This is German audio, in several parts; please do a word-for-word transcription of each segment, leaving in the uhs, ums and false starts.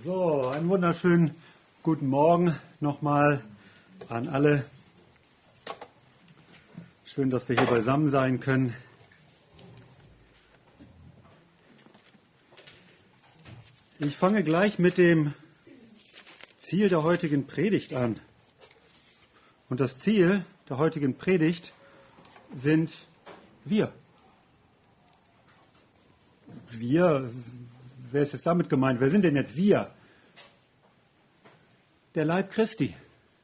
So, einen wunderschönen guten Morgen nochmal an alle. Schön, dass wir hier beisammen sein können. Ich fange gleich mit dem Ziel der heutigen Predigt an. Und das Ziel der heutigen Predigt sind wir. Wir, wer ist jetzt damit gemeint? Wer sind denn jetzt wir? Der Leib Christi.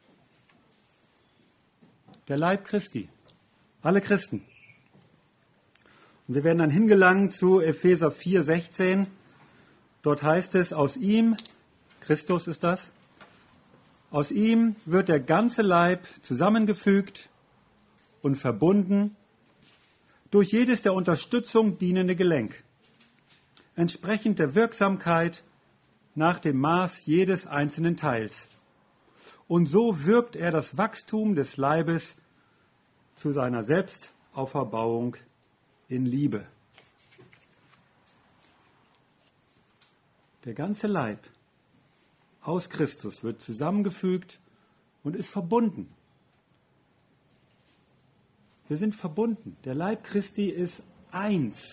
Der Leib Christi. Alle Christen. Und wir werden dann hingelangen zu Epheser vier, sechzehn. Dort heißt es, aus ihm, Christus ist das, aus ihm wird der ganze Leib zusammengefügt und verbunden durch jedes der Unterstützung dienende Gelenk, entsprechend der Wirksamkeit nach dem Maß jedes einzelnen Teils. Und so wirkt er das Wachstum des Leibes zu seiner Selbstauferbauung in Liebe. Der ganze Leib aus Christus wird zusammengefügt und ist verbunden. Wir sind verbunden. Der Leib Christi ist eins.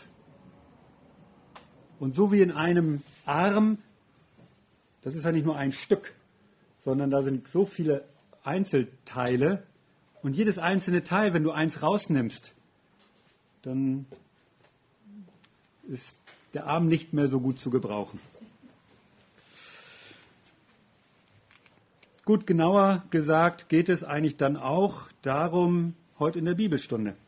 Und so wie in einem Arm, das ist ja nicht nur ein Stück, sondern da sind so viele Einzelteile. Und jedes einzelne Teil, wenn du eins rausnimmst, dann ist der Arm nicht mehr so gut zu gebrauchen. Gut, genauer gesagt geht es eigentlich dann auch darum, heute in der Bibelstunde.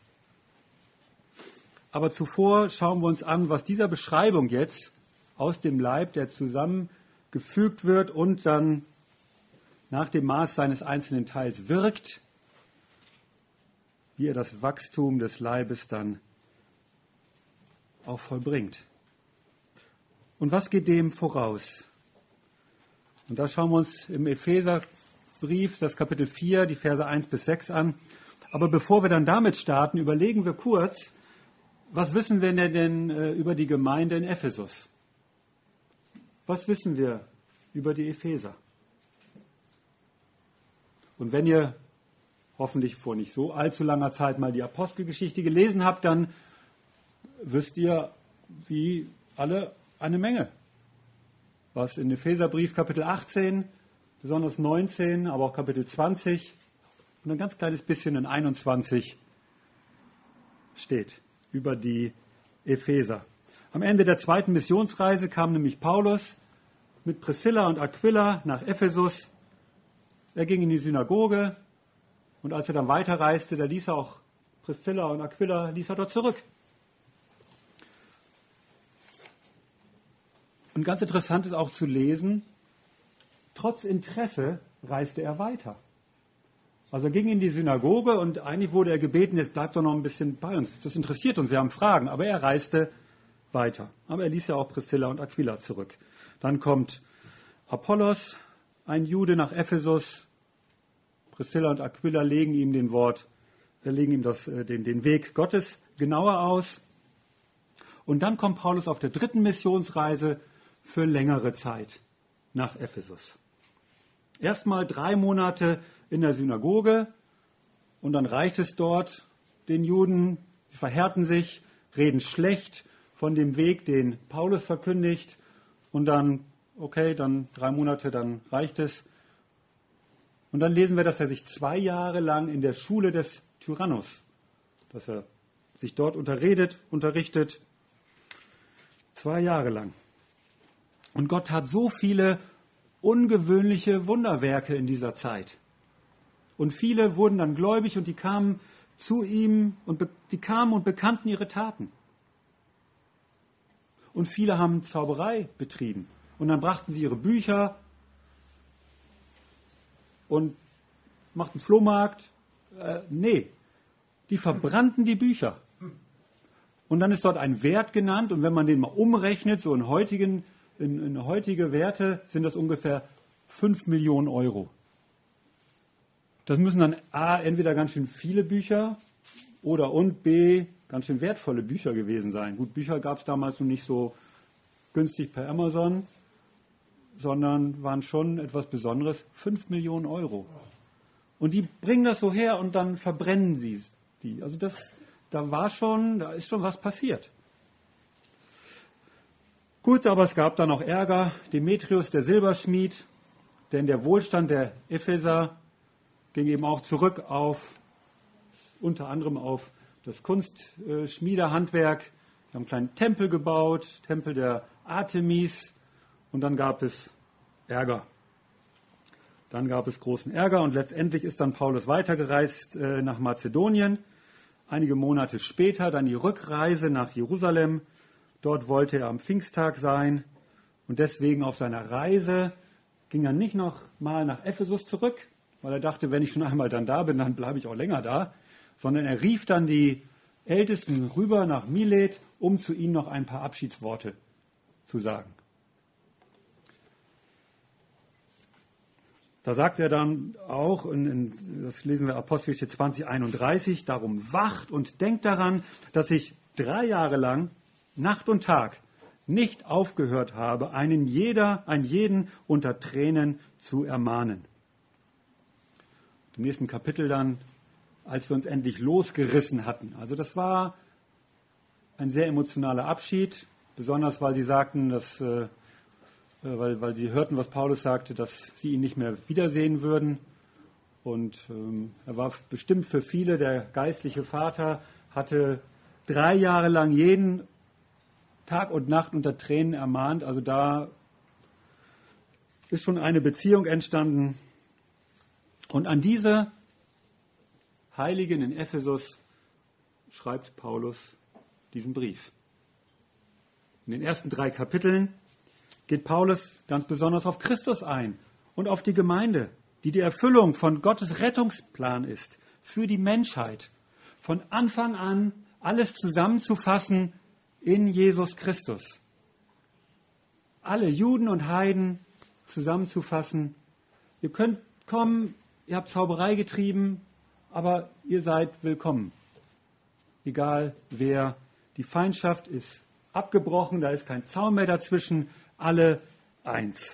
Aber zuvor schauen wir uns an, was dieser Beschreibung jetzt aus dem Leib, der zusammengefügt wird und dann nach dem Maß seines einzelnen Teils wirkt, wie er das Wachstum des Leibes dann auch vollbringt. Und was geht dem voraus? Und da schauen wir uns im Epheserbrief, das Kapitel vier, die Verse eins bis sechs an. Aber bevor wir dann damit starten, überlegen wir kurz, was wissen wir denn äh, über die Gemeinde in Ephesus? Was wissen wir über die Epheser? Und wenn ihr hoffentlich vor nicht so allzu langer Zeit mal die Apostelgeschichte gelesen habt, dann wisst ihr, wie alle eine Menge. Was in Epheserbrief Kapitel achtzehn, besonders neunzehn, aber auch Kapitel zwanzig und ein ganz kleines bisschen in einundzwanzig steht über die Epheser. Am Ende der zweiten Missionsreise kam nämlich Paulus mit Priscilla und Aquila nach Ephesus. Er ging in die Synagoge und als er dann weiterreiste, da ließ er auch Priscilla und Aquila ließ er dort zurück. Und ganz interessant ist auch zu lesen, trotz Interesse reiste er weiter. Also er ging in die Synagoge und eigentlich wurde er gebeten, jetzt bleibt doch noch ein bisschen bei uns. Das interessiert uns, wir haben Fragen. Aber er reiste weiter. Aber er ließ ja auch Priscilla und Aquila zurück. Dann kommt Apollos, ein Jude, nach Ephesus. Priscilla und Aquila legen ihm den Wort, äh, legen ihm das, äh, den, den Weg Gottes genauer aus. Und dann kommt Paulus auf der dritten Missionsreise für längere Zeit nach Ephesus. Erstmal drei Monate in der Synagoge und dann reicht es dort den Juden, sie verhärten sich, reden schlecht von dem Weg, den Paulus verkündigt und dann, okay, dann drei Monate, dann reicht es. Und dann lesen wir, dass er sich zwei Jahre lang in der Schule des Tyrannus, dass er sich dort unterredet, unterrichtet, zwei Jahre lang. Und Gott hat so viele ungewöhnliche Wunderwerke in dieser Zeit. Und viele wurden dann gläubig und die kamen zu ihm und be- die kamen und bekannten ihre Taten. Und viele haben Zauberei betrieben. Und dann brachten sie ihre Bücher und machten Flohmarkt. Äh, nee, die verbrannten die Bücher. Und dann ist dort ein Wert genannt und wenn man den mal umrechnet, so in, heutigen, in, in heutige Werte, sind das ungefähr fünf Millionen Euro. Das müssen dann A, entweder ganz schön viele Bücher oder und B, ganz schön wertvolle Bücher gewesen sein. Gut, Bücher gab es damals noch nicht so günstig per Amazon. sondern waren schon etwas Besonderes, fünf Millionen Euro. Und die bringen das so her und dann verbrennen sie die. Also das, da war schon, da ist schon was passiert. Gut, aber es gab dann auch Ärger. Demetrius, der Silberschmied, denn der Wohlstand der Epheser ging eben auch zurück auf, unter anderem auf das Kunstschmiedehandwerk. Wir haben einen kleinen Tempel gebaut, Tempel der Artemis, und dann gab es Ärger. Dann gab es großen Ärger und letztendlich ist dann Paulus weitergereist äh, nach Mazedonien. Einige Monate später dann die Rückreise nach Jerusalem. Dort wollte er am Pfingsttag sein und deswegen auf seiner Reise ging er nicht noch mal nach Ephesus zurück, weil er dachte, wenn ich schon einmal dann da bin, dann bleibe ich auch länger da, sondern er rief dann die Ältesten rüber nach Milet, um zu ihnen noch ein paar Abschiedsworte zu sagen. Da sagt er dann auch, in, in, das lesen wir Apostelgeschichte zwanzig, einunddreißig, darum wacht und denkt daran, dass ich drei Jahre lang, Nacht und Tag, nicht aufgehört habe, einen jeder, einen jeden unter Tränen zu ermahnen. Im nächsten Kapitel dann, als wir uns endlich losgerissen hatten. Also das war ein sehr emotionaler Abschied, besonders weil sie sagten, dass... Äh, Weil, weil sie hörten, was Paulus sagte, dass sie ihn nicht mehr wiedersehen würden. Und ähm, er war bestimmt für viele der geistliche Vater, hatte drei Jahre lang jeden Tag und Nacht unter Tränen ermahnt. Also da ist schon eine Beziehung entstanden. Und an diese Heiligen in Ephesus schreibt Paulus diesen Brief. In den ersten drei Kapiteln geht Paulus ganz besonders auf Christus ein und auf die Gemeinde, die die Erfüllung von Gottes Rettungsplan ist für die Menschheit. Von Anfang an alles zusammenzufassen in Jesus Christus. Alle Juden und Heiden zusammenzufassen. Ihr könnt kommen, ihr habt Zauberei getrieben, aber ihr seid willkommen. Egal wer, die Feindschaft ist abgebrochen, da ist kein Zaun mehr dazwischen. Alle eins.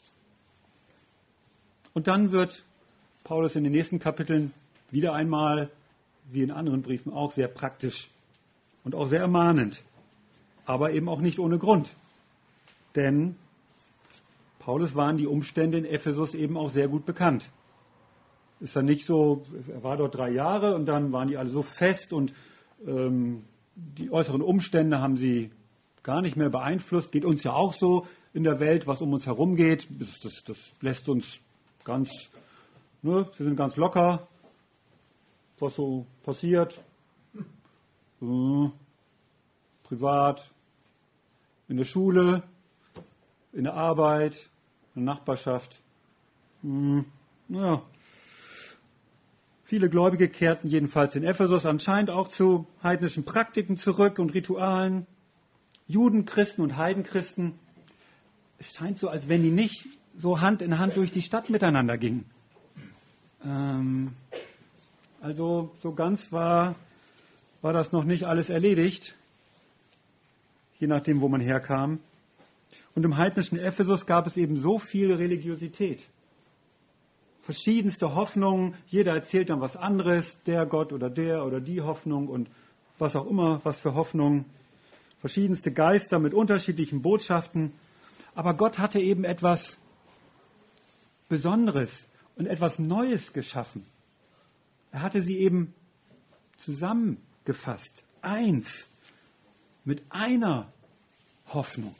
Und dann wird Paulus in den nächsten Kapiteln wieder einmal, wie in anderen Briefen auch, sehr praktisch und auch sehr ermahnend. Aber eben auch nicht ohne Grund. Denn Paulus waren die Umstände in Ephesus eben auch sehr gut bekannt. Ist dann nicht so, er war dort drei Jahre und dann waren die alle so fest und ähm, die äußeren Umstände haben sie gar nicht mehr beeinflusst. Geht uns ja auch so in der Welt, was um uns herum geht. Das, das, das lässt uns ganz, ne, wir sind ganz locker, was so passiert. Äh, privat, in der Schule, in der Arbeit, in der Nachbarschaft. Äh, ja. Viele Gläubige kehrten jedenfalls in Ephesus anscheinend auch zu heidnischen Praktiken zurück und Ritualen. Juden, Christen und Heidenchristen, es scheint so, als wenn die nicht so Hand in Hand durch die Stadt miteinander gingen. Ähm, also so ganz war, war das noch nicht alles erledigt, je nachdem, wo man herkam. Und im heidnischen Ephesus gab es eben so viel Religiosität. Verschiedenste Hoffnungen, jeder erzählt dann was anderes, der Gott oder der oder die Hoffnung und was auch immer, was für Hoffnungen. Verschiedenste Geister mit unterschiedlichen Botschaften. Aber Gott hatte eben etwas Besonderes und etwas Neues geschaffen. Er hatte sie eben zusammengefasst. Eins. Mit einer Hoffnung.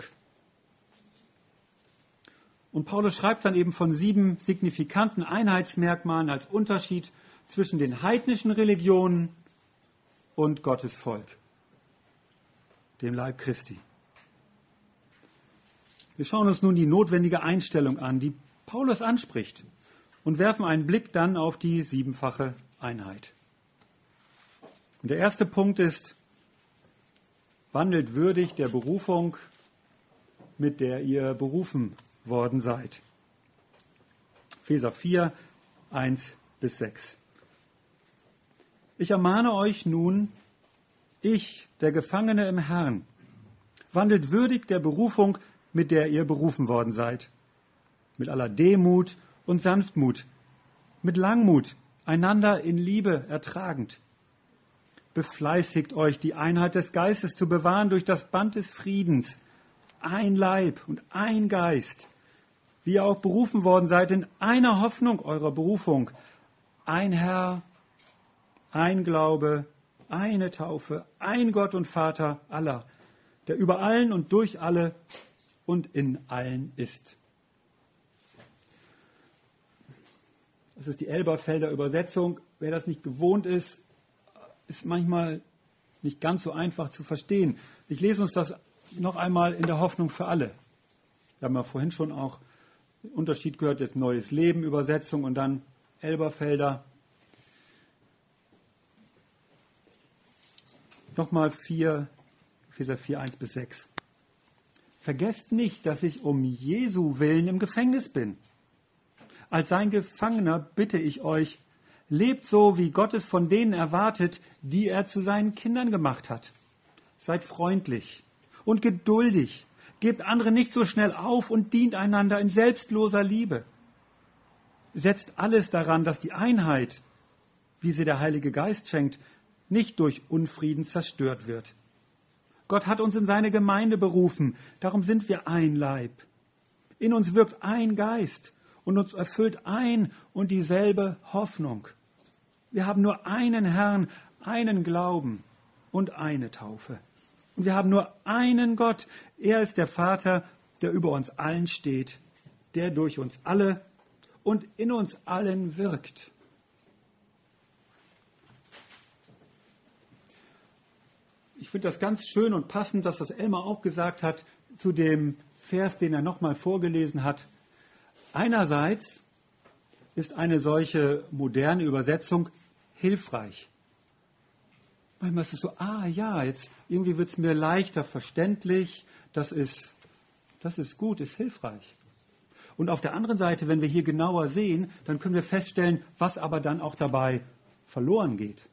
Und Paulus schreibt dann eben von sieben signifikanten Einheitsmerkmalen als Unterschied zwischen den heidnischen Religionen und Gottes Volk, dem Leib Christi. Wir schauen uns nun die notwendige Einstellung an, die Paulus anspricht, und werfen einen Blick dann auf die siebenfache Einheit. Und der erste Punkt ist, wandelt würdig der Berufung, mit der ihr berufen worden seid. Epheser vier, eins bis sechs. Ich ermahne euch nun, ich, der Gefangene im Herrn, wandelt würdig der Berufung, mit der ihr berufen worden seid. mit aller Demut und Sanftmut, mit Langmut, einander in Liebe ertragend. Befleißigt euch, die Einheit des Geistes zu bewahren durch das Band des Friedens. Ein Leib und ein Geist, wie ihr auch berufen worden seid in einer Hoffnung eurer Berufung. Ein Herr, ein Glaube, eine Taufe, ein Gott und Vater aller, der über allen und durch alle und in allen ist. Das ist die Elberfelder Übersetzung. Wer das nicht gewohnt ist, ist manchmal nicht ganz so einfach zu verstehen. Ich lese uns das noch einmal in der Hoffnung für alle. Wir haben ja vorhin schon auch den Unterschied gehört, jetzt Neues Leben, Übersetzung und dann Elberfelder. Nochmal vier, Epheser vier, eins bis sechs. Vergesst nicht, dass ich um Jesu willen im Gefängnis bin. Als sein Gefangener bitte ich euch, lebt so, wie Gott es von denen erwartet, die er zu seinen Kindern gemacht hat. Seid freundlich und geduldig. Gebt andere nicht so schnell auf und dient einander in selbstloser Liebe. Setzt alles daran, dass die Einheit, wie sie der Heilige Geist schenkt, nicht durch Unfrieden zerstört wird. Gott hat uns in seine Gemeinde berufen, darum sind wir ein Leib. In uns wirkt ein Geist und uns erfüllt ein und dieselbe Hoffnung. Wir haben nur einen Herrn, einen Glauben und eine Taufe. Und wir haben nur einen Gott. Er ist der Vater, der über uns allen steht, der durch uns alle und in uns allen wirkt. Ich finde das ganz schön und passend, dass das Elmar auch gesagt hat, zu dem Vers, den er nochmal vorgelesen hat. Einerseits ist eine solche moderne Übersetzung hilfreich. Manchmal ist es so, ah ja, jetzt irgendwie wird es mir leichter verständlich, das ist, das ist gut, ist hilfreich. Und auf der anderen Seite, wenn wir hier genauer sehen, dann können wir feststellen, was aber dann auch dabei verloren geht.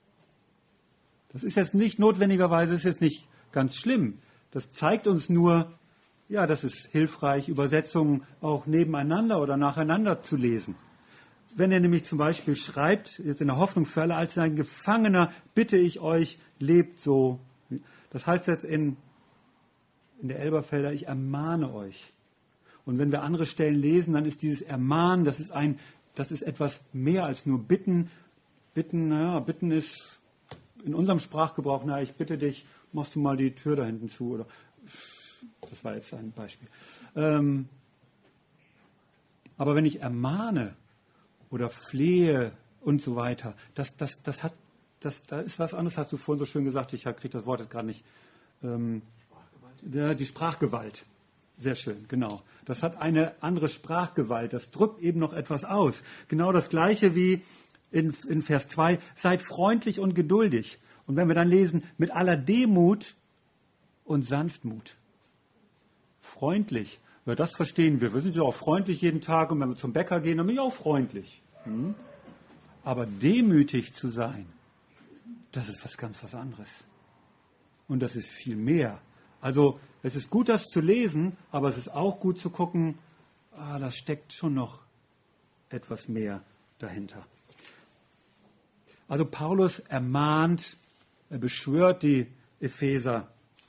Das ist jetzt nicht notwendigerweise, ist jetzt nicht ganz schlimm. Das zeigt uns nur, ja, das ist hilfreich, Übersetzungen auch nebeneinander oder nacheinander zu lesen. Wenn er nämlich zum Beispiel schreibt, jetzt in der Hoffnung für alle, als sein Gefangener bitte ich euch, lebt so. Das heißt jetzt in, in der Elberfelder, ich ermahne euch. Und wenn wir andere Stellen lesen, dann ist dieses Ermahnen, das ist ein, das ist etwas mehr als nur bitten. Bitten, naja, bitten ist in unserem Sprachgebrauch, na, ich bitte dich, machst du mal die Tür da hinten zu. Oder, das war jetzt ein Beispiel. Ähm, aber wenn ich ermahne oder flehe und so weiter, das, das, das hat, das, da ist was anderes, hast du vorhin so schön gesagt, ich kriege das Wort jetzt gerade nicht. Ähm, ja, die Sprachgewalt. Sehr schön, genau. Das hat eine andere Sprachgewalt, das drückt eben noch etwas aus. Genau das Gleiche wie in, in Vers zwei, seid freundlich und geduldig. Und wenn wir dann lesen, mit aller Demut und Sanftmut. Freundlich, ja, das verstehen wir. Wir sind ja auch freundlich jeden Tag und wenn wir zum Bäcker gehen, dann bin ich auch freundlich. Hm? Aber demütig zu sein, das ist was ganz was anderes. Und das ist viel mehr. Also es ist gut, das zu lesen, aber es ist auch gut zu gucken, ah, da steckt schon noch etwas mehr dahinter. Also Paulus ermahnt, er beschwört die Epheser.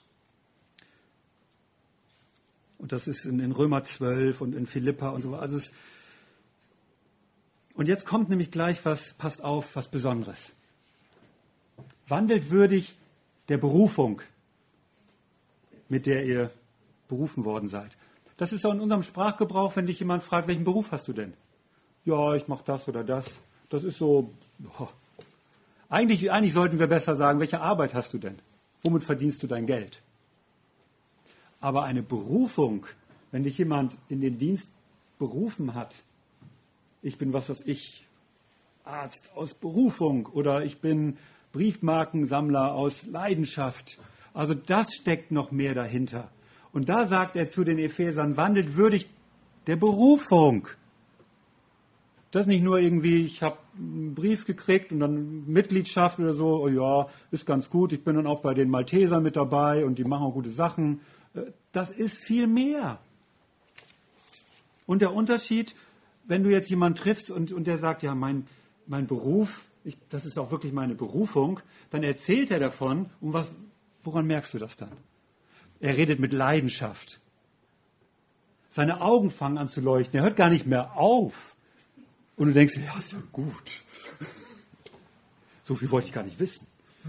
Und das ist in, in Römer zwölf und in Philippa und so. Also es, und jetzt kommt nämlich gleich was, passt auf, was Besonderes. Wandelt würdig der Berufung, mit der ihr berufen worden seid. Das ist auch in unserem Sprachgebrauch, wenn dich jemand fragt, welchen Beruf hast du denn? Ja, ich mache das oder das. Das ist so... Oh. Eigentlich, eigentlich sollten wir besser sagen, welche Arbeit hast du denn? Womit verdienst du dein Geld? Aber eine Berufung, wenn dich jemand in den Dienst berufen hat, ich bin, was weiß ich, Arzt aus Berufung oder ich bin Briefmarkensammler aus Leidenschaft. Also das steckt noch mehr dahinter. Und da sagt er zu den Ephesern, wandelt würdig der Berufung. Das ist nicht nur irgendwie, ich habe einen Brief gekriegt und dann Mitgliedschaft oder so, oh ja, ist ganz gut, ich bin dann auch bei den Maltesern mit dabei und die machen auch gute Sachen. Das ist viel mehr. Und der Unterschied, wenn du jetzt jemanden triffst und, und der sagt, ja, mein, mein Beruf, ich, das ist auch wirklich meine Berufung, dann erzählt er davon, und was, woran merkst du das dann? Er redet mit Leidenschaft. Seine Augen fangen an zu leuchten, er hört gar nicht mehr auf. Und du denkst, ja, ist ja gut. So viel wollte ich gar nicht wissen.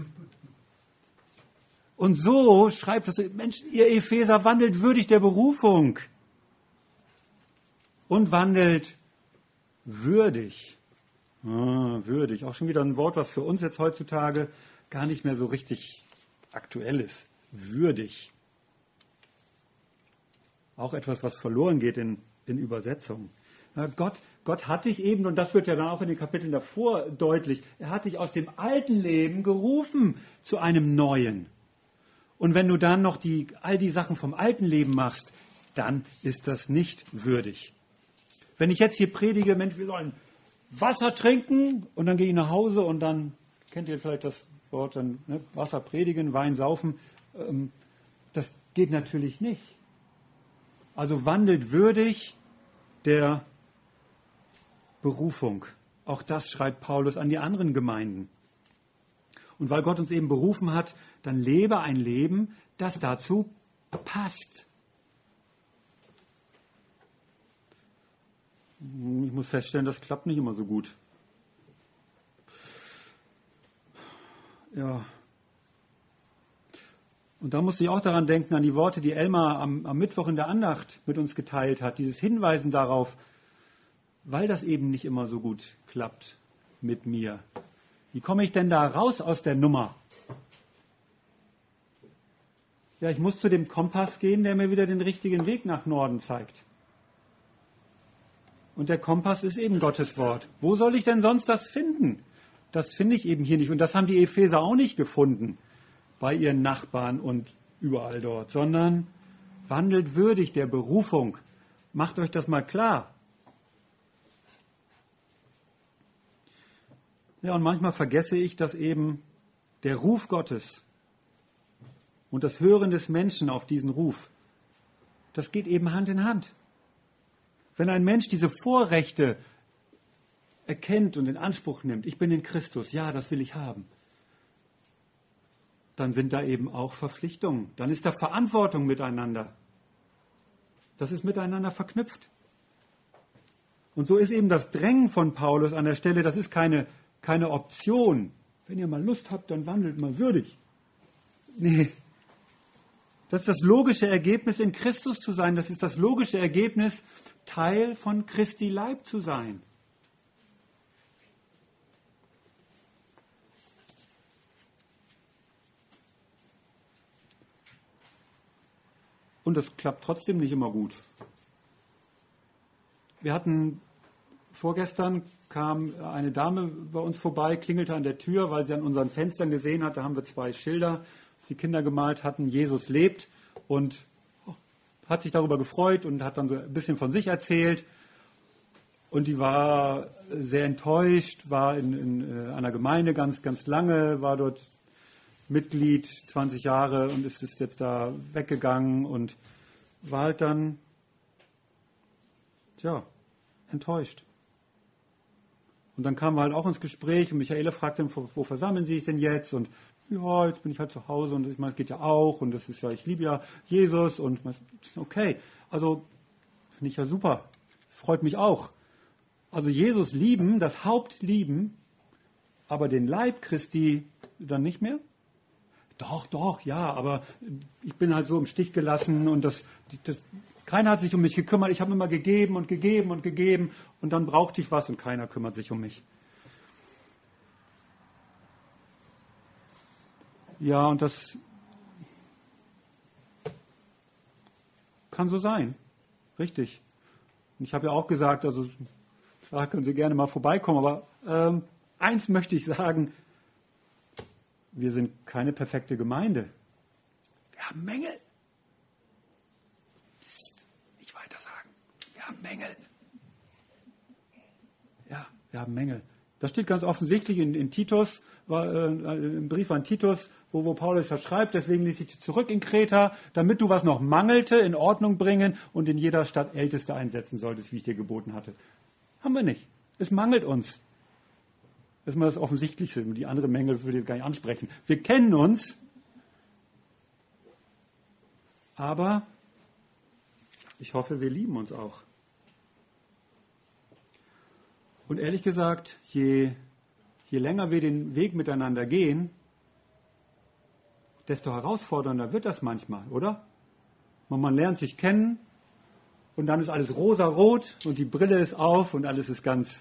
Und so schreibt das, Mensch, ihr Epheser wandelt würdig der Berufung. Und wandelt würdig. Ah, würdig. Auch schon wieder ein Wort, was für uns jetzt heutzutage gar nicht mehr so richtig aktuell ist. Würdig. Auch etwas, was verloren geht in, in Übersetzungen. Na, Gott, Gott hat dich eben, und das wird ja dann auch in den Kapiteln davor deutlich, er hat dich aus dem alten Leben gerufen zu einem neuen. Und wenn du dann noch die, all die Sachen vom alten Leben machst, dann ist das nicht würdig. Wenn ich jetzt hier predige, Mensch, wir sollen Wasser trinken und dann gehe ich nach Hause und dann, kennt ihr vielleicht das Wort, dann ne, Wasser predigen, Wein saufen, ähm, das geht natürlich nicht. Also wandelt würdig der Berufung. Auch das schreibt Paulus an die anderen Gemeinden. Und weil Gott uns eben berufen hat, dann lebe ein Leben, das dazu passt. Ich muss feststellen, das klappt nicht immer so gut. Ja. Und da musste ich auch daran denken, an die Worte, die Elmar am, am Mittwoch in der Andacht mit uns geteilt hat. Dieses Hinweisen darauf, weil das eben nicht immer so gut klappt mit mir. Wie komme ich denn da raus aus der Nummer? Ja, ich muss zu dem Kompass gehen, der mir wieder den richtigen Weg nach Norden zeigt. Und der Kompass ist eben Gottes Wort. Wo soll ich denn sonst das finden? Das finde ich eben hier nicht. Und das haben die Epheser auch nicht gefunden bei ihren Nachbarn und überall dort, sondern wandelt würdig der Berufung. Macht euch das mal klar. Ja, und manchmal vergesse ich, dass eben der Ruf Gottes und das Hören des Menschen auf diesen Ruf, das geht eben Hand in Hand. Wenn ein Mensch diese Vorrechte erkennt und in Anspruch nimmt, ich bin in Christus, ja, das will ich haben, dann sind da eben auch Verpflichtungen. Dann ist da Verantwortung miteinander. Das ist miteinander verknüpft. Und so ist eben das Drängen von Paulus an der Stelle, das ist keine, keine Option. Wenn ihr mal Lust habt, dann wandelt mal würdig. Nee. Das ist das logische Ergebnis, in Christus zu sein. Das ist das logische Ergebnis, Teil von Christi Leib zu sein. Und das klappt trotzdem nicht immer gut. Wir hatten vorgestern, kam eine Dame bei uns vorbei, klingelte an der Tür, weil sie an unseren Fenstern gesehen hat, da haben wir zwei Schilder, die Kinder gemalt hatten, Jesus lebt, und hat sich darüber gefreut und hat dann so ein bisschen von sich erzählt. Und die war sehr enttäuscht, war in, in einer Gemeinde ganz, ganz lange, war dort Mitglied, zwanzig Jahre, und ist, ist jetzt da weggegangen und war halt dann, tja, enttäuscht. Und dann kamen wir halt auch ins Gespräch und Michaela fragte, wo, wo versammeln Sie sich denn jetzt? Und ja, jetzt bin ich halt zu Hause und ich meine, es geht ja auch und das ist ja, ich liebe ja Jesus und das ist okay. Also finde ich ja super. Das freut mich auch. Also Jesus lieben, das Haupt lieben, aber den Leib Christi dann nicht mehr? Doch, doch, ja, aber ich bin halt so im Stich gelassen und das, das, keiner hat sich um mich gekümmert. Ich habe immer gegeben und gegeben und gegeben und dann brauchte ich was und keiner kümmert sich um mich. Ja, und das kann so sein. Richtig. Und ich habe ja auch gesagt, also da können Sie gerne mal vorbeikommen, aber ähm, eins möchte ich sagen, wir sind keine perfekte Gemeinde. Wir haben Mängel. Psst, nicht weiter sagen. Wir haben Mängel. Ja, wir haben Mängel. Das steht ganz offensichtlich in, in Titus, war, äh, im Brief an Titus, wo, wo Paulus das schreibt, deswegen ließ ich dich zurück in Kreta, damit du, was noch mangelte, in Ordnung bringen und in jeder Stadt Älteste einsetzen solltest, wie ich dir geboten hatte. Haben wir nicht. Es mangelt uns. Das ist mal das Offensichtlichste. Die andere Mängel würde ich gar nicht ansprechen. Wir kennen uns, aber ich hoffe, wir lieben uns auch. Und ehrlich gesagt, je, je länger wir den Weg miteinander gehen, desto herausfordernder wird das manchmal, oder? Man lernt sich kennen und dann ist alles rosarot und die Brille ist auf und alles ist ganz...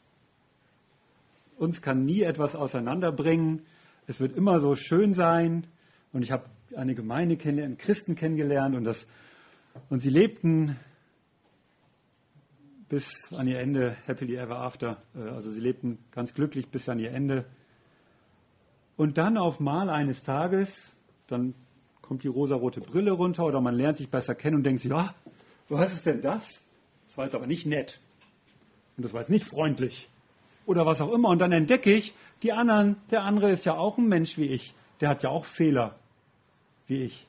Uns kann nie etwas auseinanderbringen. Es wird immer so schön sein. Und ich habe eine Gemeinde kennengelernt, Christen kennengelernt und, das, und sie lebten bis an ihr Ende, happily ever after. Also sie lebten ganz glücklich bis an ihr Ende. Und dann auf mal eines Tages, dann kommt die rosarote Brille runter oder man lernt sich besser kennen und denkt sich, ja, was ist denn das? Das war jetzt aber nicht nett. Und das war jetzt nicht freundlich. Oder was auch immer. Und dann entdecke ich, die anderen, der andere ist ja auch ein Mensch wie ich. Der hat ja auch Fehler wie ich.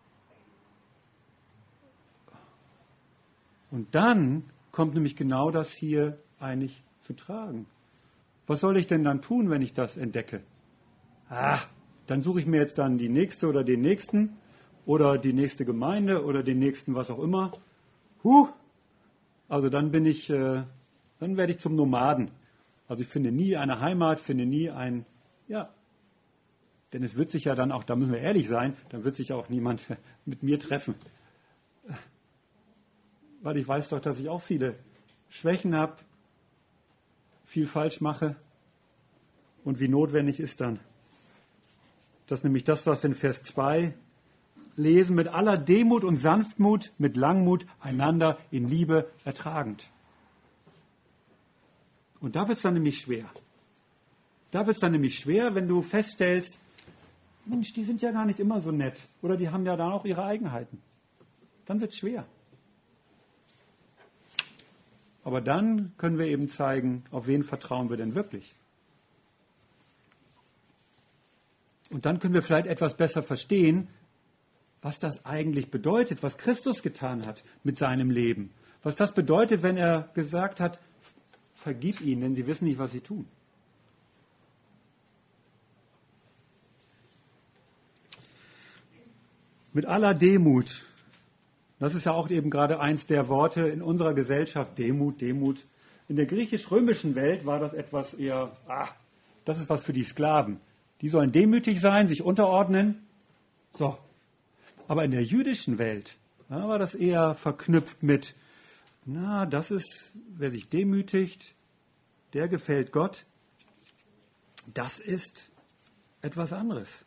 Und dann kommt nämlich genau das hier eigentlich zu tragen. Was soll ich denn dann tun, wenn ich das entdecke? Ah, dann suche ich mir jetzt dann die nächste oder den nächsten oder die nächste Gemeinde oder den nächsten was auch immer. Huh, also dann bin ich, äh, dann werde ich zum Nomaden. Also ich finde nie eine Heimat, finde nie ein, ja, denn es wird sich ja dann auch, da müssen wir ehrlich sein, dann wird sich auch niemand mit mir treffen. Weil ich weiß doch, dass ich auch viele Schwächen habe, viel falsch mache und wie notwendig ist dann. Das ist nämlich das, was wir in Vers zwei lesen, mit aller Demut und Sanftmut, mit Langmut einander in Liebe ertragend. Und da wird es dann nämlich schwer. Da wird es dann nämlich schwer, wenn du feststellst, Mensch, die sind ja gar nicht immer so nett. Oder die haben ja dann auch ihre Eigenheiten. Dann wird es schwer. Aber dann können wir eben zeigen, auf wen vertrauen wir denn wirklich. Und dann können wir vielleicht etwas besser verstehen, was das eigentlich bedeutet, was Christus getan hat mit seinem Leben. Was das bedeutet, wenn er gesagt hat, vergib ihnen, denn sie wissen nicht, was sie tun. Mit aller Demut. Das ist ja auch eben gerade eins der Worte in unserer Gesellschaft. Demut, Demut. In der griechisch-römischen Welt war das etwas eher, ah, das ist was für die Sklaven. Die sollen demütig sein, sich unterordnen. So. Aber in der jüdischen Welt, da war das eher verknüpft mit, na, das ist, wer sich demütigt, der gefällt Gott. Das ist etwas anderes.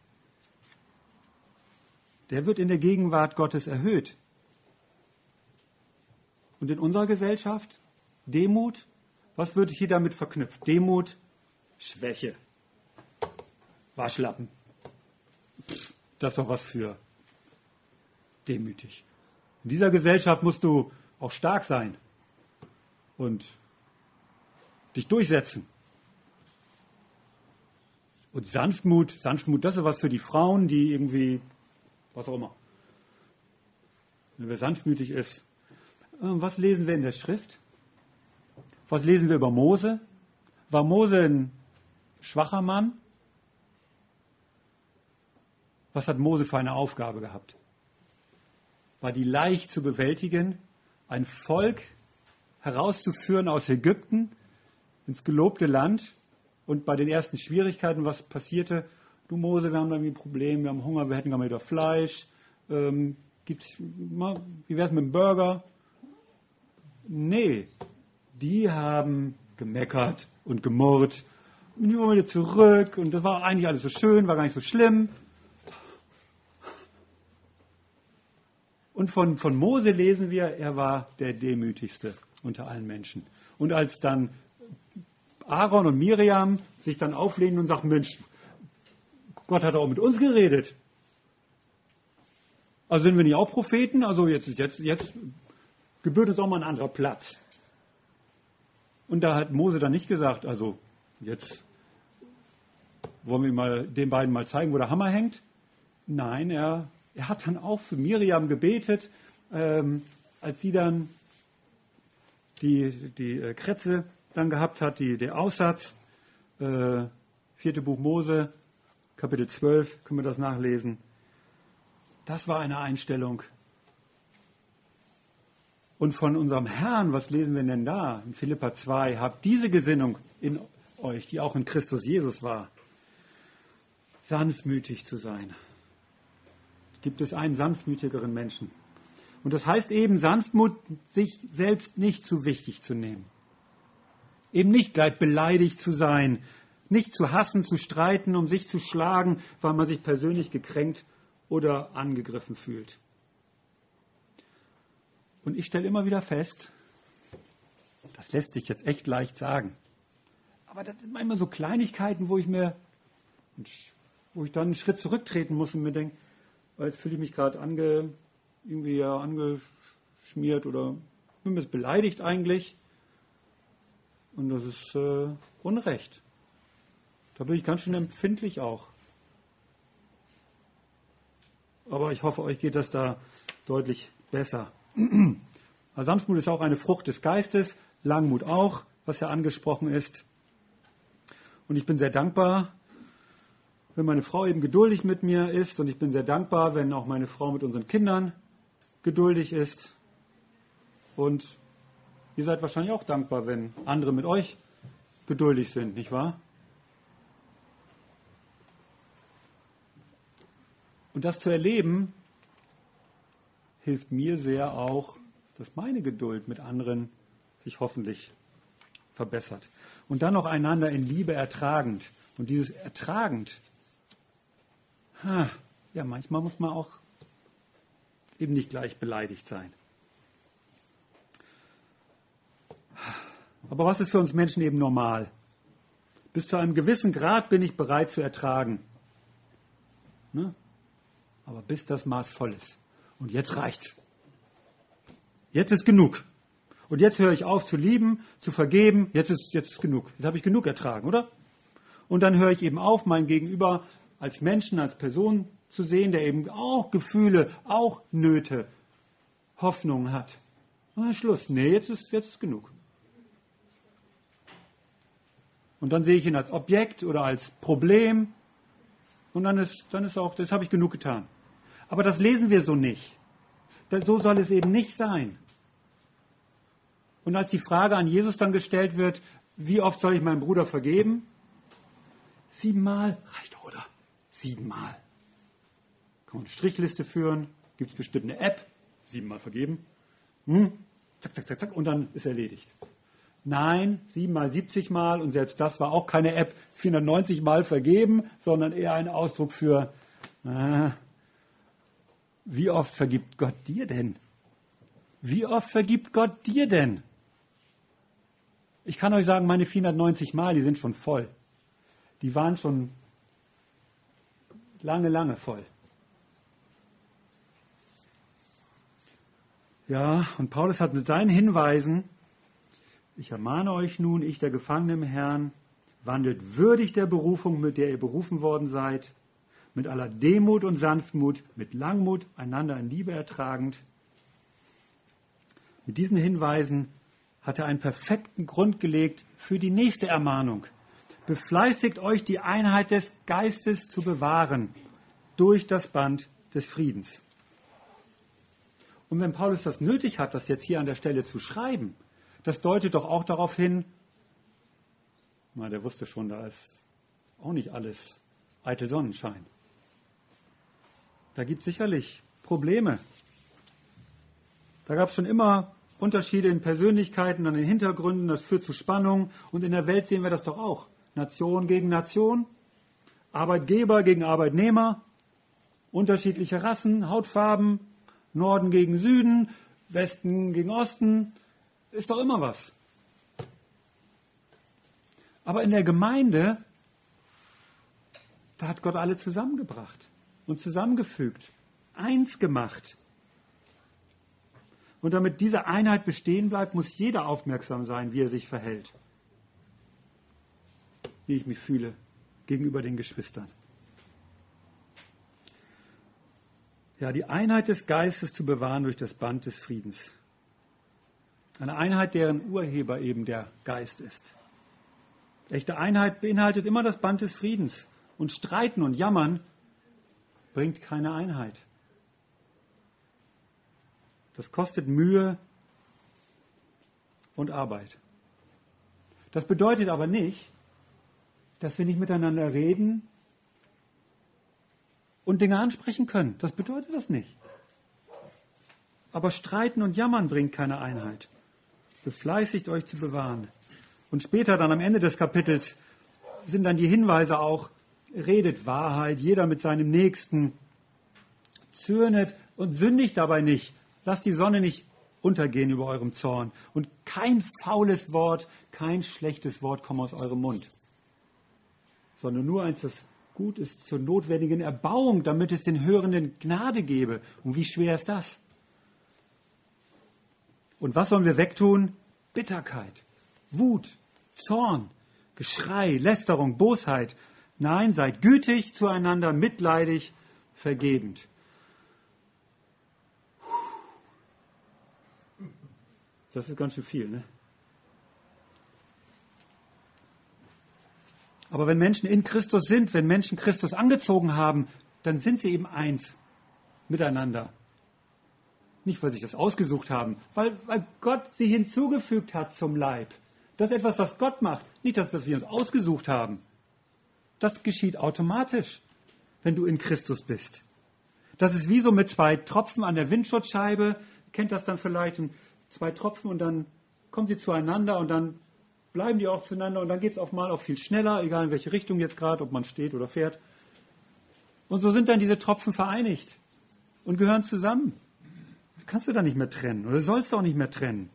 Der wird in der Gegenwart Gottes erhöht. Und in unserer Gesellschaft, Demut, was wird hier damit verknüpft? Demut, Schwäche, Waschlappen. Pff, das ist doch was für demütig. In dieser Gesellschaft musst du auch stark sein und dich durchsetzen. Und Sanftmut, Sanftmut, das ist was für die Frauen, die irgendwie, was auch immer. Wenn wer sanftmütig ist. Was lesen wir in der Schrift? Was lesen wir über Mose? War Mose ein schwacher Mann? Was hat Mose für eine Aufgabe gehabt? War die leicht zu bewältigen, ein Volk herauszuführen aus Ägypten ins gelobte Land und bei den ersten Schwierigkeiten, was passierte? Du Mose, wir haben da irgendwie ein Problem, wir haben Hunger, wir hätten gerne mal wieder Fleisch. Ähm, gibt's, wie wäre es mit dem Burger? Nee, die haben gemeckert und gemurrt. Und die wollen wieder zurück und das war eigentlich alles so schön, war gar nicht so schlimm. Und von, von Mose lesen wir, er war der Demütigste unter allen Menschen. Und als dann Aaron und Miriam sich dann auflehnen und sagen, Mensch, Gott hat auch mit uns geredet. Also sind wir nicht auch Propheten? Also jetzt, jetzt, jetzt gebührt uns auch mal ein anderer Platz. Und da hat Mose dann nicht gesagt, also jetzt wollen wir mal den beiden mal zeigen, wo der Hammer hängt, Nein, er, er hat dann auch für Miriam gebetet, ähm, als sie dann die, die äh, Krätze dann gehabt hat, die, der Aussatz, äh, vierte Buch Mose, Kapitel zwölf, können wir das nachlesen. Das war eine Einstellung. Und von unserem Herrn, was lesen wir denn da? In Philipper zwei, habt diese Gesinnung in euch, die auch in Christus Jesus war, sanftmütig zu sein. Gibt es einen sanftmütigeren Menschen? Und das heißt eben, Sanftmut, sich selbst nicht zu wichtig zu nehmen. Eben nicht gleich beleidigt zu sein, nicht zu hassen, zu streiten, um sich zu schlagen, weil man sich persönlich gekränkt oder angegriffen fühlt. Und ich stelle immer wieder fest, das lässt sich jetzt echt leicht sagen, aber das sind manchmal so Kleinigkeiten, wo ich mir, wo ich dann einen Schritt zurücktreten muss und mir denke, jetzt fühle ich mich gerade ange, irgendwie ja angeschmiert oder bin ein bisschen beleidigt eigentlich. Und das ist äh, Unrecht. Da bin ich ganz schön empfindlich auch. Aber ich hoffe, euch geht das da deutlich besser. Also Sanftmut ist auch eine Frucht des Geistes, Langmut auch, was ja angesprochen ist. Und ich bin sehr dankbar, wenn meine Frau eben geduldig mit mir ist. Und ich bin sehr dankbar, wenn auch meine Frau mit unseren Kindern geduldig ist. Und ihr seid wahrscheinlich auch dankbar, wenn andere mit euch geduldig sind, nicht wahr? Und das zu erleben, hilft mir sehr auch, dass meine Geduld mit anderen sich hoffentlich verbessert. Und dann noch einander in Liebe ertragend. Und dieses ertragend, ja, manchmal muss man auch eben nicht gleich beleidigt sein. Aber was ist für uns Menschen eben normal? Bis zu einem gewissen Grad bin ich bereit zu ertragen. Ne? Aber bis das Maß voll ist. Und jetzt reicht's. Jetzt ist genug. Und jetzt höre ich auf zu lieben, zu vergeben. Jetzt ist, jetzt ist genug. Jetzt habe ich genug ertragen, oder? Und dann höre ich eben auf, mein Gegenüber als Menschen, als Person zu sehen, der eben auch Gefühle, auch Nöte, Hoffnungen hat. Und dann Schluss. Nee, jetzt ist, jetzt ist genug. Und dann sehe ich ihn als Objekt oder als Problem. Und dann ist, dann ist auch, das habe ich genug getan. Aber das lesen wir so nicht. Das, so soll es eben nicht sein. Und als die Frage an Jesus dann gestellt wird, wie oft soll ich meinem Bruder vergeben? Siebenmal reicht doch, oder? Siebenmal. Kann man eine Strichliste führen? Gibt es bestimmt eine App? Siebenmal vergeben? Hm? Zack, zack, zack, zack. Und dann ist erledigt. Nein, siebenmal, siebzig Mal. Und selbst das war auch keine App, vierhundertneunzig Mal vergeben, sondern eher ein Ausdruck für, äh, wie oft vergibt Gott dir denn? Wie oft vergibt Gott dir denn? Ich kann euch sagen, meine vierhundertneunzig Mal, die sind schon voll. Die waren schon lange, lange voll. Ja, und Paulus hat mit seinen Hinweisen, ich ermahne euch nun, ich der Gefangene im Herrn, wandelt würdig der Berufung, mit der ihr berufen worden seid, mit aller Demut und Sanftmut, mit Langmut, einander in Liebe ertragend. Mit diesen Hinweisen hat er einen perfekten Grund gelegt für die nächste Ermahnung. Befleißigt euch, die Einheit des Geistes zu bewahren, durch das Band des Friedens. Und wenn Paulus das nötig hat, das jetzt hier an der Stelle zu schreiben, das deutet doch auch darauf hin, na, der wusste schon, da ist auch nicht alles eitel Sonnenschein. Da gibt es sicherlich Probleme. Da gab es schon immer Unterschiede in Persönlichkeiten, an den Hintergründen, das führt zu Spannungen. Und in der Welt sehen wir das doch auch. Nation gegen Nation, Arbeitgeber gegen Arbeitnehmer, unterschiedliche Rassen, Hautfarben, Norden gegen Süden, Westen gegen Osten. Ist doch immer was. Aber in der Gemeinde, da hat Gott alle zusammengebracht und zusammengefügt, eins gemacht. Und damit diese Einheit bestehen bleibt, muss jeder aufmerksam sein, wie er sich verhält. Wie ich mich fühle gegenüber den Geschwistern. Ja, die Einheit des Geistes zu bewahren durch das Band des Friedens. Eine Einheit, deren Urheber eben der Geist ist. Echte Einheit beinhaltet immer das Band des Friedens. Und Streiten und Jammern bringt keine Einheit. Das kostet Mühe und Arbeit. Das bedeutet aber nicht, dass wir nicht miteinander reden und Dinge ansprechen können. Das bedeutet das nicht. Aber Streiten und Jammern bringt keine Einheit. Befleißigt euch zu bewahren. Und später dann am Ende des Kapitels sind dann die Hinweise auch, redet Wahrheit, jeder mit seinem Nächsten, zürnet und sündigt dabei nicht. Lasst die Sonne nicht untergehen über eurem Zorn. Und kein faules Wort, kein schlechtes Wort komme aus eurem Mund. Sondern nur eins, das gut ist zur notwendigen Erbauung, damit es den Hörenden Gnade gebe. Und wie schwer ist das? Und was sollen wir wegtun? Bitterkeit, Wut, Zorn, Geschrei, Lästerung, Bosheit. Nein, seid gütig zueinander, mitleidig, vergebend. Das ist ganz schön viel, ne? Aber wenn Menschen in Christus sind, wenn Menschen Christus angezogen haben, dann sind sie eben eins miteinander. Nicht, weil sie sich das ausgesucht haben, weil, weil Gott sie hinzugefügt hat zum Leib. Das ist etwas, was Gott macht, nicht das, was wir uns ausgesucht haben. Das geschieht automatisch, wenn du in Christus bist. Das ist wie so mit zwei Tropfen an der Windschutzscheibe. Ihr kennt das dann vielleicht, zwei Tropfen und dann kommen sie zueinander und dann bleiben die auch zueinander und dann geht es auch mal auch viel schneller, egal in welche Richtung jetzt gerade, ob man steht oder fährt. Und so sind dann diese Tropfen vereinigt und gehören zusammen. Kannst du da nicht mehr trennen oder sollst du auch nicht mehr trennen.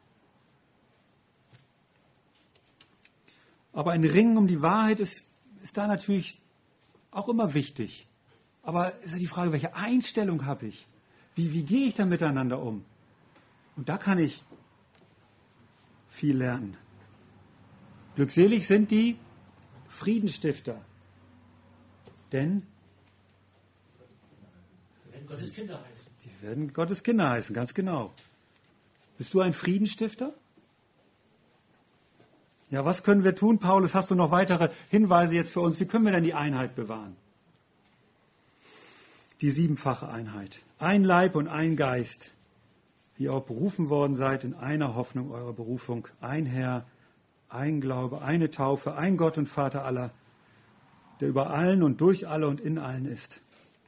Aber ein Ringen um die Wahrheit ist, ist da natürlich auch immer wichtig. Aber ist ja die Frage, welche Einstellung habe ich? Wie, wie gehe ich da miteinander um? Und da kann ich viel lernen. Glückselig sind die Friedensstifter. Denn Die werden Gottes Kinder heißen. Die werden Gottes Kinder heißen, ganz genau. Bist du ein Friedensstifter? Ja, was können wir tun, Paulus? Hast du noch weitere Hinweise jetzt für uns? Wie können wir denn die Einheit bewahren? Die siebenfache Einheit. Ein Leib und ein Geist, wie ihr auch berufen worden seid in einer Hoffnung eurer Berufung. Ein Herr, ein Glaube, eine Taufe, ein Gott und Vater aller, der über allen und durch alle und in allen ist.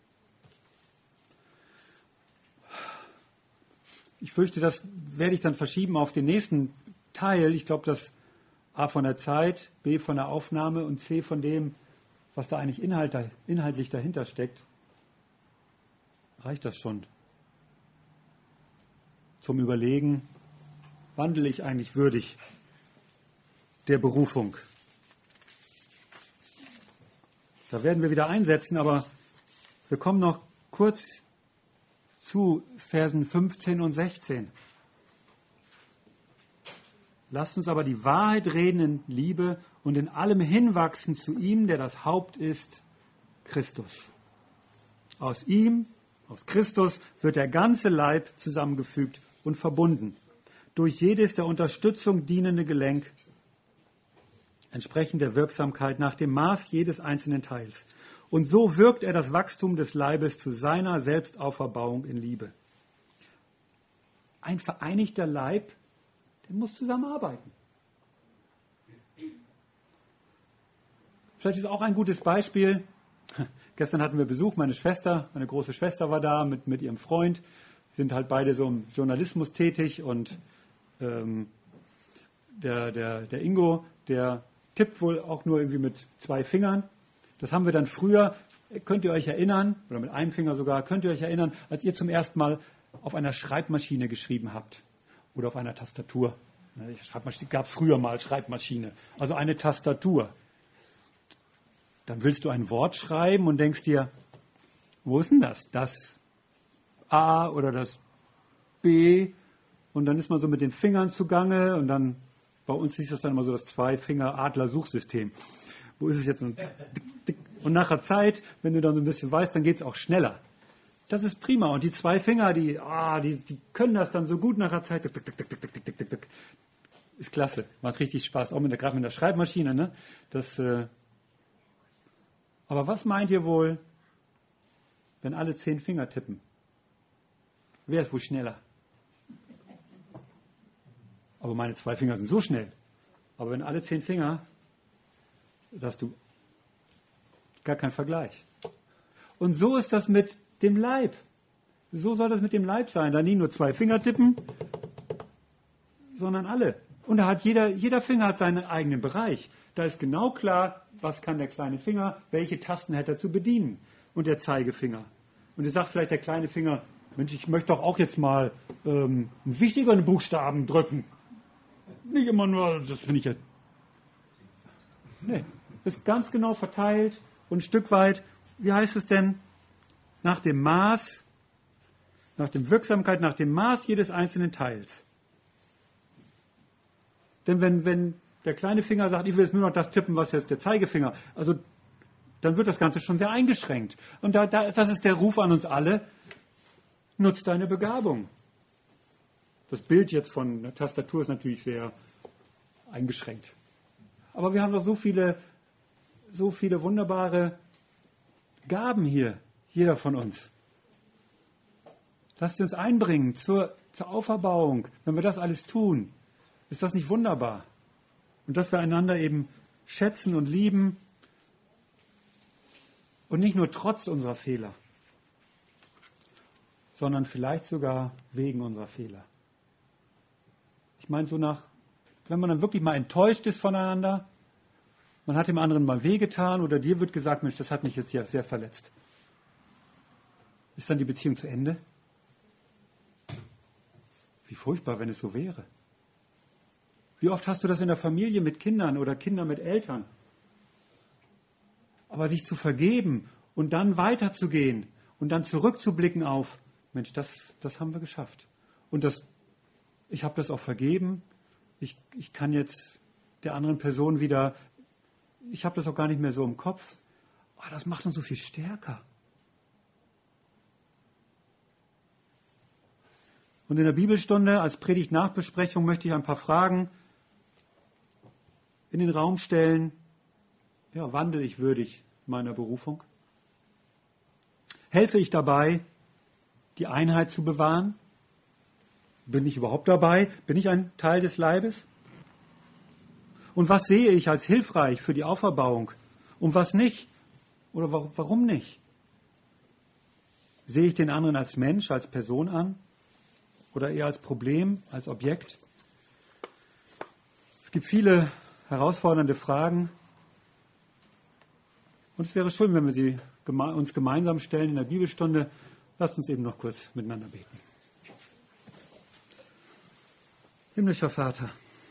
Ich fürchte, das werde ich dann verschieben auf den nächsten Teil. Ich glaube, dass A von der Zeit, B von der Aufnahme und C von dem, was da eigentlich Inhalt, inhaltlich dahinter steckt, reicht das schon zum Überlegen, wandle ich eigentlich würdig der Berufung. Da werden wir wieder einsetzen, aber wir kommen noch kurz zu Versen fünfzehn und sechzehn. Lasst uns aber die Wahrheit reden in Liebe und in allem hinwachsen zu ihm, der das Haupt ist, Christus. Aus ihm, aus Christus, wird der ganze Leib zusammengefügt und verbunden. Durch jedes der Unterstützung dienende Gelenk, entsprechend der Wirksamkeit nach dem Maß jedes einzelnen Teils. Und so wirkt er das Wachstum des Leibes zu seiner Selbstauferbauung in Liebe. Ein vereinigter Leib, der muss zusammenarbeiten. Vielleicht ist auch ein gutes Beispiel. Gestern hatten wir Besuch, meine Schwester, meine große Schwester war da mit, mit ihrem Freund. Sind halt beide so im Journalismus tätig und ähm, der, der, der Ingo, der tippt wohl auch nur irgendwie mit zwei Fingern. Das haben wir dann früher, könnt ihr euch erinnern, oder mit einem Finger sogar, könnt ihr euch erinnern, als ihr zum ersten Mal auf einer Schreibmaschine geschrieben habt oder auf einer Tastatur. Schreibmaschine gab es früher mal, Schreibmaschine, also eine Tastatur. Dann willst du ein Wort schreiben und denkst dir, wo ist denn das? Das A oder das B? Und dann ist man so mit den Fingern zugange und dann, bei uns ist das dann immer so das Zwei-Finger-Adler-Suchsystem. Wo ist es jetzt? Und nach der Zeit, wenn du dann so ein bisschen weißt, dann geht es auch schneller. Das ist prima. Und die zwei Finger, die, ah, die, die können das dann so gut nach der Zeit. Tick, tick, tick, tick, tick, tick, tick, tick. Ist klasse. Macht richtig Spaß. Auch mit der, gerade mit der Schreibmaschine. Ne? Das, äh Aber was meint ihr wohl, wenn alle zehn Finger tippen? Wer ist wohl schneller? Aber meine zwei Finger sind so schnell. Aber wenn alle zehn Finger, da hast du gar keinen Vergleich. Und so ist das mit dem Leib. So soll das mit dem Leib sein. Da nicht nur zwei Finger tippen, sondern alle. Und da hat jeder, jeder Finger hat seinen eigenen Bereich. Da ist genau klar, was kann der kleine Finger, welche Tasten hat er zu bedienen. Und der Zeigefinger. Und jetzt sagt vielleicht der kleine Finger, Mensch, ich möchte doch auch jetzt mal ähm, einen wichtigeren Buchstaben drücken. Nicht immer nur, das finde ich ja. Nee, ist ganz genau verteilt und ein Stück weit, wie heißt es denn? Nach dem Maß, nach der Wirksamkeit, nach dem Maß jedes einzelnen Teils. Denn wenn, wenn der kleine Finger sagt, ich will jetzt nur noch das tippen, was jetzt der Zeigefinger, also dann wird das Ganze schon sehr eingeschränkt. Und da, da, das ist der Ruf an uns alle, nutzt deine Begabung. Das Bild jetzt von der Tastatur ist natürlich sehr eingeschränkt. Aber wir haben doch so viele, so viele wunderbare Gaben hier, jeder von uns. Lasst uns einbringen zur, zur Auferbauung. Wenn wir das alles tun, ist das nicht wunderbar? Und dass wir einander eben schätzen und lieben und nicht nur trotz unserer Fehler, sondern vielleicht sogar wegen unserer Fehler. Ich meine, so nach, wenn man dann wirklich mal enttäuscht ist voneinander, man hat dem anderen mal wehgetan oder dir wird gesagt, Mensch, das hat mich jetzt hier sehr verletzt. Ist dann die Beziehung zu Ende? Wie furchtbar, wenn es so wäre. Wie oft hast du das in der Familie mit Kindern oder Kindern mit Eltern? Aber sich zu vergeben und dann weiterzugehen und dann zurückzublicken auf, Mensch, das, das haben wir geschafft. Und das, ich habe das auch vergeben. Ich, ich kann jetzt der anderen Person wieder, ich habe das auch gar nicht mehr so im Kopf. Aber das macht uns so viel stärker. Und in der Bibelstunde als Predigt-Nachbesprechung möchte ich ein paar Fragen in den Raum stellen. Ja, wandle ich würdig meiner Berufung? Helfe ich dabei, die Einheit zu bewahren? Bin ich überhaupt dabei? Bin ich ein Teil des Leibes? Und was sehe ich als hilfreich für die Auferbauung und was nicht? Oder warum nicht? Sehe ich den anderen als Mensch, als Person an? Oder eher als Problem, als Objekt? Es gibt viele herausfordernde Fragen. Und es wäre schön, wenn wir sie geme- uns gemeinsam stellen in der Bibelstunde. Lasst uns eben noch kurz miteinander beten. Himmlischer Vater,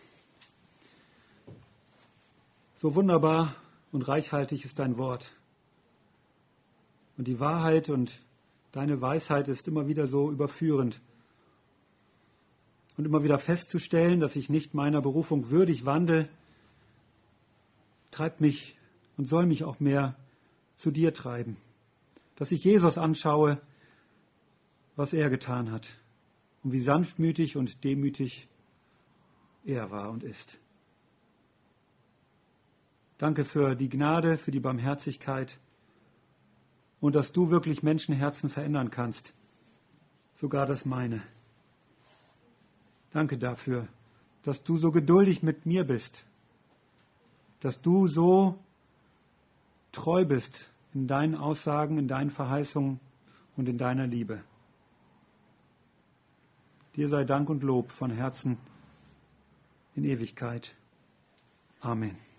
so wunderbar und reichhaltig ist dein Wort. Und die Wahrheit und deine Weisheit ist immer wieder so überführend. Und immer wieder festzustellen, dass ich nicht meiner Berufung würdig wandle, treibt mich und soll mich auch mehr zu dir treiben. Dass ich Jesus anschaue, was er getan hat und wie sanftmütig und demütig er war und ist. Danke für die Gnade, für die Barmherzigkeit und dass du wirklich Menschenherzen verändern kannst, sogar das meine. Danke dafür, dass du so geduldig mit mir bist, dass du so treu bist in deinen Aussagen, in deinen Verheißungen und in deiner Liebe. Dir sei Dank und Lob von Herzen in Ewigkeit. Amen.